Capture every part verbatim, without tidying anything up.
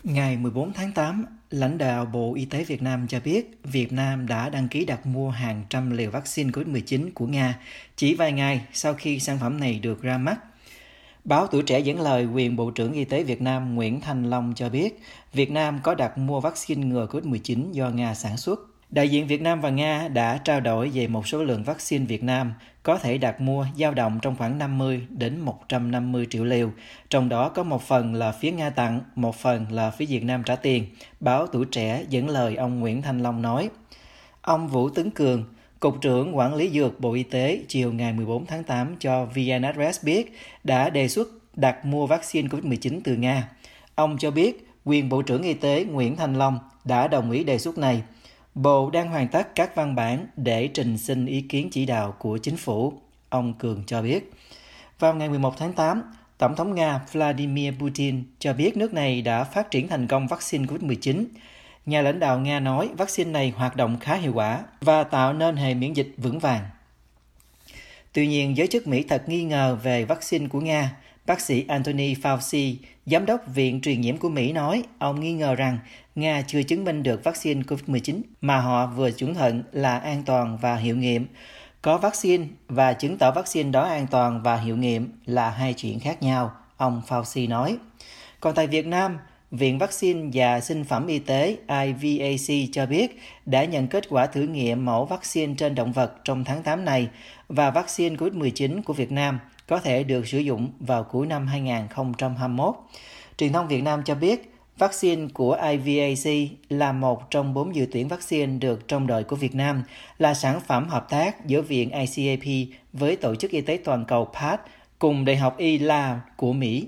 Ngày mười bốn tháng tám, lãnh đạo Bộ Y tế Việt Nam cho biết Việt Nam đã đăng ký đặt mua hàng trăm liều vaccine covid mười chín của Nga chỉ vài ngày sau khi sản phẩm này được ra mắt. Báo Tuổi Trẻ dẫn lời quyền Bộ trưởng Y tế Việt Nam Nguyễn Thanh Long cho biết Việt Nam có đặt mua vaccine ngừa covid mười chín do Nga sản xuất. Đại diện Việt Nam và Nga đã trao đổi về một số lượng vaccine Việt Nam có thể đặt mua dao động trong khoảng năm mươi đến một trăm năm mươi triệu liều, trong đó có một phần là phía Nga tặng, một phần là phía Việt Nam trả tiền. Báo Tuổi Trẻ dẫn lời ông Nguyễn Thanh Long nói. Ông Vũ Tấn Cường, Cục trưởng Quản lý Dược Bộ Y tế chiều ngày mười bốn tháng tám cho vê en Express biết đã đề xuất đặt mua vaccine covid mười chín từ Nga. Ông cho biết quyền Bộ trưởng Y tế Nguyễn Thanh Long đã đồng ý đề xuất này. Bộ đang hoàn tất các văn bản để trình xin ý kiến chỉ đạo của chính phủ, ông Cường cho biết. Vào ngày mười một tháng tám, Tổng thống Nga Vladimir Putin cho biết nước này đã phát triển thành công vaccine covid mười chín. Nhà lãnh đạo Nga nói vaccine này hoạt động khá hiệu quả và tạo nên hệ miễn dịch vững vàng. Tuy nhiên, giới chức Mỹ thật nghi ngờ về vaccine của Nga. Bác sĩ Anthony Fauci, giám đốc Viện Truyền nhiễm của Mỹ nói ông nghi ngờ rằng Nga chưa chứng minh được vaccine covid mười chín mà họ vừa chuẩn thận là an toàn và hiệu nghiệm. Có vaccine và chứng tỏ vaccine đó an toàn và hiệu nghiệm là hai chuyện khác nhau, ông Fauci nói. Còn tại Việt Nam, Viện Vaccine và Sinh phẩm Y tế i vê a xê cho biết đã nhận kết quả thử nghiệm mẫu vaccine trên động vật trong tháng tám này và vaccine covid mười chín của Việt Nam có thể được sử dụng vào cuối năm hai không hai mốt. Truyền thông Việt Nam cho biết vaccine của i vê a xê là một trong bốn dự tuyển vaccine được trông đợi của Việt Nam, là sản phẩm hợp tác giữa Viện i xê a pê với Tổ chức Y tế Toàn cầu pê a tê cùng Đại học y la của Mỹ.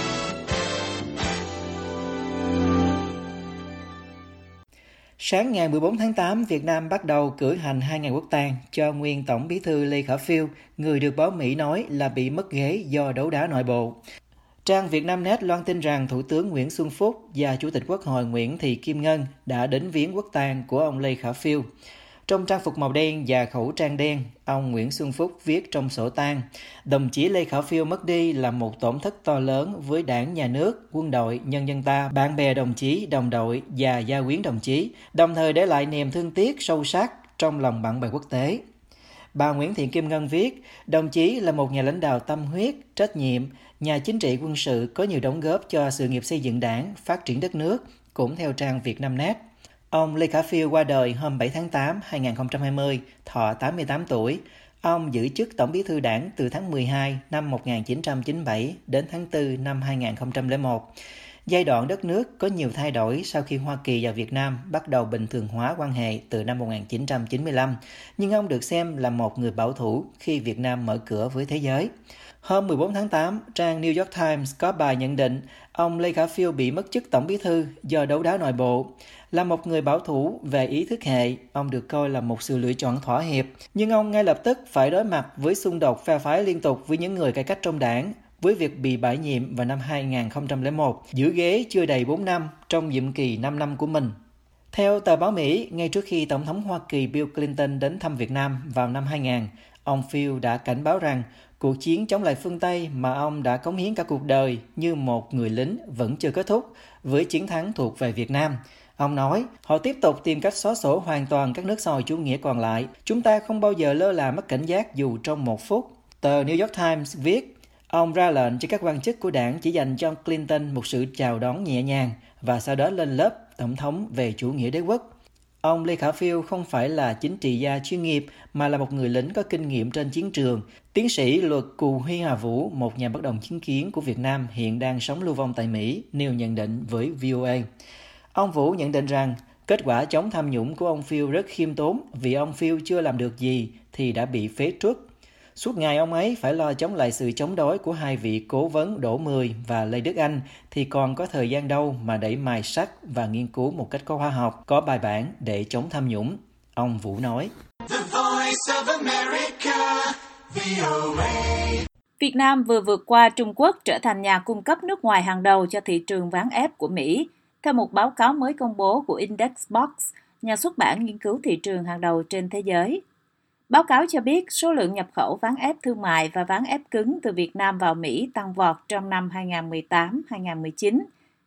Sáng ngày mười bốn tháng tám, Việt Nam bắt đầu cử hành hai ngày quốc tang cho nguyên Tổng bí thư Lê Khả Phiêu, người được báo Mỹ nói là bị mất ghế do đấu đá nội bộ. Trang Vietnamnet loan tin rằng Thủ tướng Nguyễn Xuân Phúc và Chủ tịch Quốc hội Nguyễn Thị Kim Ngân đã đến viếng quốc tang của ông Lê Khả Phiêu. Trong trang phục màu đen và khẩu trang đen, ông Nguyễn Xuân Phúc viết trong sổ tang, đồng chí Lê Khả Phiêu mất đi là một tổn thất to lớn với đảng, nhà nước, quân đội, nhân dân ta, bạn bè đồng chí, đồng đội và gia quyến đồng chí, đồng thời để lại niềm thương tiếc sâu sắc trong lòng bạn bè quốc tế. Bà Nguyễn Thị Kim Ngân viết, đồng chí là một nhà lãnh đạo tâm huyết, trách nhiệm, nhà chính trị quân sự có nhiều đóng góp cho sự nghiệp xây dựng đảng, phát triển đất nước, cũng theo trang Vietnamnet. Ông Lê Khả Phiêu qua đời hôm bảy tháng tám năm hai không hai không, thọ tám mươi tám tuổi. Ông giữ chức Tổng bí thư Đảng từ tháng mười hai năm một nghìn chín trăm chín mươi bảy đến tháng tư năm hai không không một. Giai đoạn đất nước có nhiều thay đổi sau khi Hoa Kỳ và Việt Nam bắt đầu bình thường hóa quan hệ từ năm một nghìn chín trăm chín mươi lăm, nhưng ông được xem là một người bảo thủ khi Việt Nam mở cửa với thế giới. Hôm mười bốn tháng tám, trang New York Times có bài nhận định ông Lê Khả Phiêu bị mất chức Tổng bí thư do đấu đá nội bộ. Là một người bảo thủ về ý thức hệ, ông được coi là một sự lựa chọn thỏa hiệp, nhưng ông ngay lập tức phải đối mặt với xung đột phe phái liên tục với những người cải cách trong đảng, với việc bị bãi nhiệm vào năm hai không không một, giữ ghế chưa đầy bốn năm trong nhiệm kỳ năm năm của mình. Theo tờ báo Mỹ, ngay trước khi Tổng thống Hoa Kỳ Bill Clinton đến thăm Việt Nam vào năm hai không không, ông Phiêu đã cảnh báo rằng cuộc chiến chống lại phương Tây mà ông đã cống hiến cả cuộc đời như một người lính vẫn chưa kết thúc, với chiến thắng thuộc về Việt Nam. Ông nói, họ tiếp tục tìm cách xóa sổ hoàn toàn các nước xã hội chủ nghĩa còn lại. Chúng ta không bao giờ lơ là mất cảnh giác dù trong một phút. Tờ New York Times viết, ông ra lệnh cho các quan chức của đảng chỉ dành cho Clinton một sự chào đón nhẹ nhàng và sau đó lên lớp tổng thống về chủ nghĩa đế quốc. Ông Lê Khả Phiêu không phải là chính trị gia chuyên nghiệp mà là một người lính có kinh nghiệm trên chiến trường. Tiến sĩ luật Cù Huy Hà Vũ, một nhà bất đồng chính kiến của Việt Nam hiện đang sống lưu vong tại Mỹ, nêu nhận định với vê o a. Ông Vũ nhận định rằng kết quả chống tham nhũng của ông Phiêu rất khiêm tốn vì ông Phiêu chưa làm được gì thì đã bị phế truất. Suốt ngày ông ấy phải lo chống lại sự chống đối của hai vị cố vấn Đỗ Mười và Lê Đức Anh thì còn có thời gian đâu mà đẩy mài sắt và nghiên cứu một cách có khoa học, có bài bản để chống tham nhũng. Ông Vũ nói. The Voice of America, vê o a. Việt Nam vừa vượt qua Trung Quốc trở thành nhà cung cấp nước ngoài hàng đầu cho thị trường ván ép của Mỹ. Theo một báo cáo mới công bố của Indexbox, nhà xuất bản nghiên cứu thị trường hàng đầu trên thế giới. Báo cáo cho biết số lượng nhập khẩu ván ép thương mại và ván ép cứng từ Việt Nam vào Mỹ tăng vọt trong năm hai không một tám hai không một chín,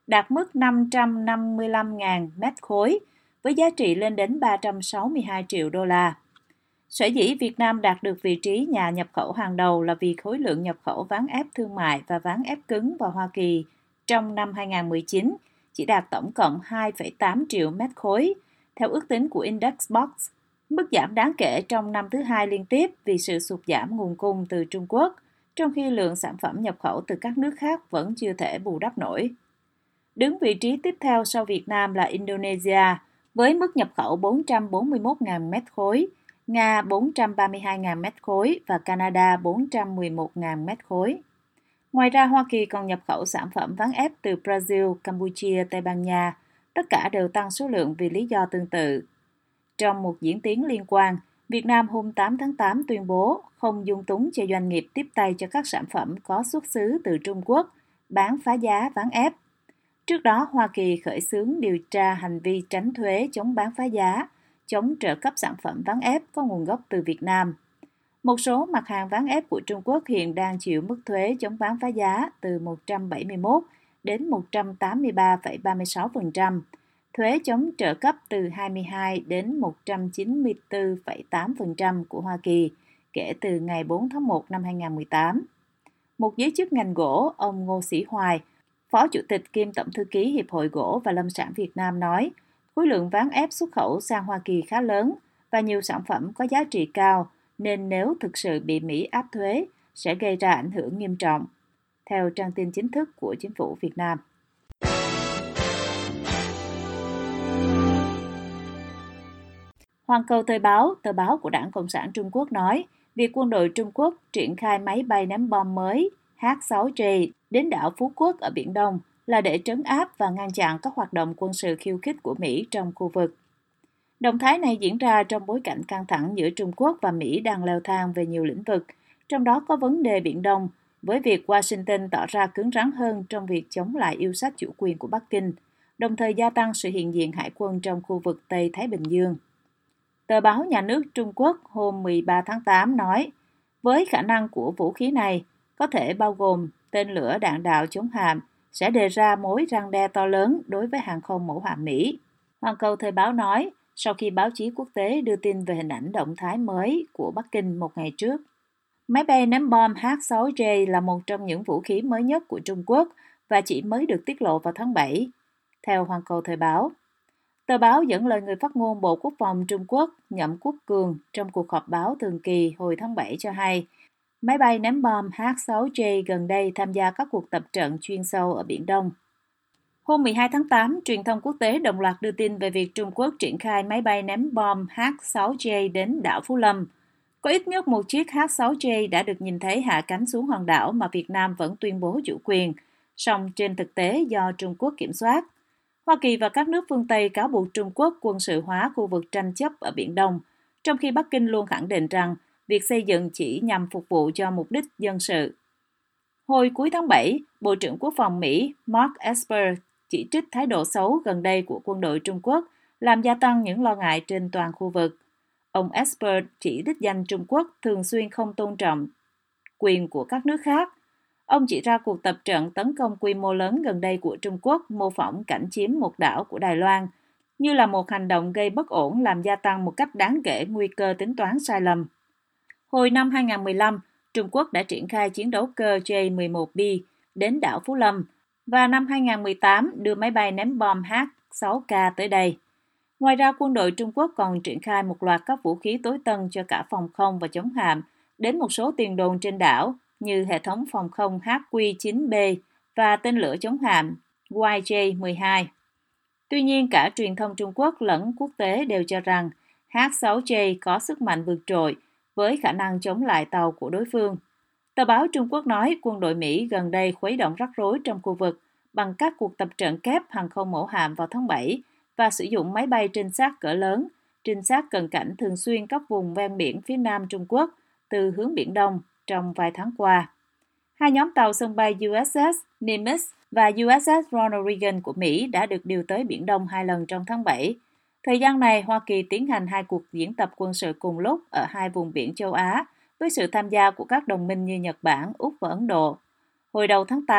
đạt mức năm trăm năm mươi lăm nghìn mét khối, với giá trị lên đến ba trăm sáu mươi hai triệu đô la. Sở dĩ Việt Nam đạt được vị trí nhà nhập khẩu hàng đầu là vì khối lượng nhập khẩu ván ép thương mại và ván ép cứng vào Hoa Kỳ trong năm hai không một chín chỉ đạt tổng cộng hai phẩy tám triệu mét khối, theo ước tính của Indexbox, mức giảm đáng kể trong năm thứ hai liên tiếp vì sự sụt giảm nguồn cung từ Trung Quốc, trong khi lượng sản phẩm nhập khẩu từ các nước khác vẫn chưa thể bù đắp nổi. Đứng vị trí tiếp theo sau Việt Nam là Indonesia, với mức nhập khẩu bốn trăm bốn mươi mốt nghìn mét khối, Nga bốn trăm ba mươi hai nghìn mét khối và Canada bốn trăm mười một nghìn mét khối. Ngoài ra, Hoa Kỳ còn nhập khẩu sản phẩm ván ép từ Brazil, Campuchia, Tây Ban Nha. Tất cả đều tăng số lượng vì lý do tương tự. Trong một diễn tiến liên quan, Việt Nam hôm tám tháng tám tuyên bố không dung túng cho doanh nghiệp tiếp tay cho các sản phẩm có xuất xứ từ Trung Quốc, bán phá giá ván ép. Trước đó, Hoa Kỳ khởi xướng điều tra hành vi tránh thuế, chống bán phá giá, chống trợ cấp sản phẩm ván ép có nguồn gốc từ Việt Nam. Một số mặt hàng ván ép của Trung Quốc hiện đang chịu mức thuế chống bán phá giá từ một trăm bảy mươi mốt đến một trăm tám mươi ba phẩy ba mươi sáu phần trăm, thuế chống trợ cấp từ hai mươi hai đến một trăm chín mươi tư phẩy tám phần trăm của Hoa Kỳ kể từ ngày bốn tháng một năm hai không một tám. Một giới chức ngành gỗ, ông Ngô Sĩ Hoài, Phó Chủ tịch kiêm Tổng thư ký Hiệp hội Gỗ và Lâm sản Việt Nam nói, khối lượng ván ép xuất khẩu sang Hoa Kỳ khá lớn và nhiều sản phẩm có giá trị cao, nên nếu thực sự bị Mỹ áp thuế, sẽ gây ra ảnh hưởng nghiêm trọng. Theo trang tin chính thức của Chính phủ Việt Nam. Hoàn Cầu Thời báo, tờ báo của Đảng Cộng sản Trung Quốc nói, việc quân đội Trung Quốc triển khai máy bay ném bom mới H sáu J đến đảo Phú Quốc ở Biển Đông là để trấn áp và ngăn chặn các hoạt động quân sự khiêu khích của Mỹ trong khu vực. Động thái này diễn ra trong bối cảnh căng thẳng giữa Trung Quốc và Mỹ đang leo thang về nhiều lĩnh vực, trong đó có vấn đề Biển Đông, với việc Washington tỏ ra cứng rắn hơn trong việc chống lại yêu sách chủ quyền của Bắc Kinh, đồng thời gia tăng sự hiện diện hải quân trong khu vực Tây Thái Bình Dương. Tờ báo Nhà nước Trung Quốc hôm mười ba tháng tám nói, với khả năng của vũ khí này, có thể bao gồm tên lửa đạn đạo chống hạm, sẽ đề ra mối răn đe to lớn đối với hàng không mẫu hạm Mỹ. Hoàn Cầu Thời báo nói, sau khi báo chí quốc tế đưa tin về hình ảnh động thái mới của Bắc Kinh một ngày trước. Máy bay ném bom H sáu J là một trong những vũ khí mới nhất của Trung Quốc và chỉ mới được tiết lộ vào tháng bảy, theo Hoàn Cầu Thời báo. Tờ báo dẫn lời người phát ngôn Bộ Quốc phòng Trung Quốc Nhậm Quốc Cường trong cuộc họp báo thường kỳ hồi tháng bảy cho hay, máy bay ném bom H sáu J gần đây tham gia các cuộc tập trận chuyên sâu ở Biển Đông. Hôm mười hai tháng tám, truyền thông quốc tế đồng loạt đưa tin về việc Trung Quốc triển khai máy bay ném bom H sáu J đến đảo Phú Lâm. Có ít nhất một chiếc H sáu J đã được nhìn thấy hạ cánh xuống hòn đảo mà Việt Nam vẫn tuyên bố chủ quyền, song trên thực tế do Trung Quốc kiểm soát. Hoa Kỳ và các nước phương Tây cáo buộc Trung Quốc quân sự hóa khu vực tranh chấp ở Biển Đông, trong khi Bắc Kinh luôn khẳng định rằng việc xây dựng chỉ nhằm phục vụ cho mục đích dân sự. Hồi cuối tháng bảy, Bộ trưởng Quốc phòng Mỹ Mark Esper chỉ trích thái độ xấu gần đây của quân đội Trung Quốc làm gia tăng những lo ngại trên toàn khu vực. Ông Esper chỉ đích danh Trung Quốc thường xuyên không tôn trọng quyền của các nước khác. Ông chỉ ra cuộc tập trận tấn công quy mô lớn gần đây của Trung Quốc mô phỏng cảnh chiếm một đảo của Đài Loan, như là một hành động gây bất ổn làm gia tăng một cách đáng kể nguy cơ tính toán sai lầm. Hồi năm hai không một lăm, Trung Quốc đã triển khai chiến đấu cơ J mười một B đến đảo Phú Lâm, và năm hai không một tám đưa máy bay ném bom H sáu K tới đây. Ngoài ra, quân đội Trung Quốc còn triển khai một loạt các vũ khí tối tân cho cả phòng không và chống hạm đến một số tiền đồn trên đảo, như hệ thống phòng không H Q chín B và tên lửa chống hạm Y J mười hai. Tuy nhiên, cả truyền thông Trung Quốc lẫn quốc tế đều cho rằng H sáu J có sức mạnh vượt trội với khả năng chống lại tàu của đối phương. Tờ báo Trung Quốc nói quân đội Mỹ gần đây khuấy động rắc rối trong khu vực bằng các cuộc tập trận kép hàng không mẫu hạm vào tháng bảy và sử dụng máy bay trinh sát cỡ lớn, trinh sát cận cảnh thường xuyên các vùng ven biển phía nam Trung Quốc từ hướng Biển Đông trong vài tháng qua. Hai nhóm tàu sân bay U S S Nimitz và U S S Ronald Reagan của Mỹ đã được điều tới Biển Đông hai lần trong tháng bảy. Thời gian này, Hoa Kỳ tiến hành hai cuộc diễn tập quân sự cùng lúc ở hai vùng biển châu Á với sự tham gia của các đồng minh như Nhật Bản, Úc và Ấn Độ. Hồi đầu tháng tám,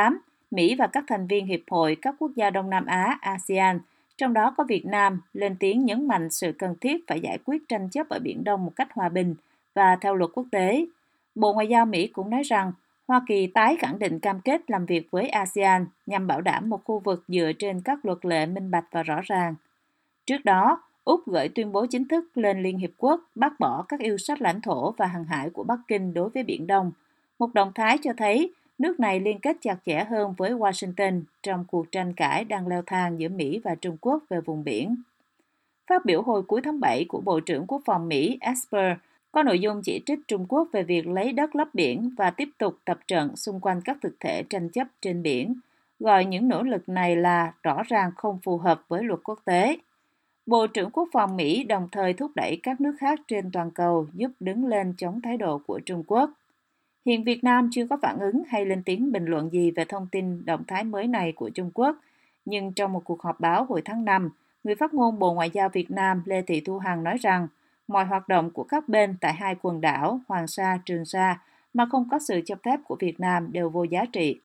Mỹ và các thành viên Hiệp hội các quốc gia Đông Nam Á a sê an, trong đó có Việt Nam, lên tiếng nhấn mạnh sự cần thiết phải giải quyết tranh chấp ở Biển Đông một cách hòa bình và theo luật quốc tế. Bộ Ngoại giao Mỹ cũng nói rằng Hoa Kỳ tái khẳng định cam kết làm việc với a sê an nhằm bảo đảm một khu vực dựa trên các luật lệ minh bạch và rõ ràng. Trước đó, Úc gửi tuyên bố chính thức lên Liên Hiệp Quốc bác bỏ các yêu sách lãnh thổ và hàng hải của Bắc Kinh đối với Biển Đông, một động thái cho thấy nước này liên kết chặt chẽ hơn với Washington trong cuộc tranh cãi đang leo thang giữa Mỹ và Trung Quốc về vùng biển. Phát biểu hồi cuối tháng bảy của Bộ trưởng Quốc phòng Mỹ Esper có nội dung chỉ trích Trung Quốc về việc lấy đất lấp biển và tiếp tục tập trận xung quanh các thực thể tranh chấp trên biển, gọi những nỗ lực này là rõ ràng không phù hợp với luật quốc tế. Bộ trưởng Quốc phòng Mỹ đồng thời thúc đẩy các nước khác trên toàn cầu giúp đứng lên chống thái độ của Trung Quốc. Hiện Việt Nam chưa có phản ứng hay lên tiếng bình luận gì về thông tin động thái mới này của Trung Quốc, nhưng trong một cuộc họp báo hồi tháng năm, người phát ngôn Bộ Ngoại giao Việt Nam Lê Thị Thu Hằng nói rằng mọi hoạt động của các bên tại hai quần đảo Hoàng Sa, Trường Sa mà không có sự cho phép của Việt Nam đều vô giá trị.